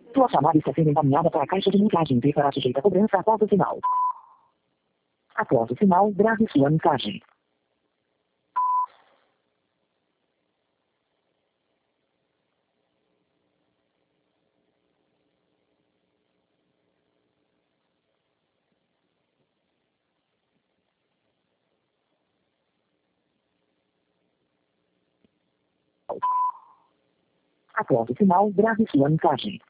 Sua chamada está sendo encaminhada para a caixa de mensagem e será sujeita a cobrança após o sinal. Após o sinal, grave sua mensagem. Após o sinal, grave sua mensagem.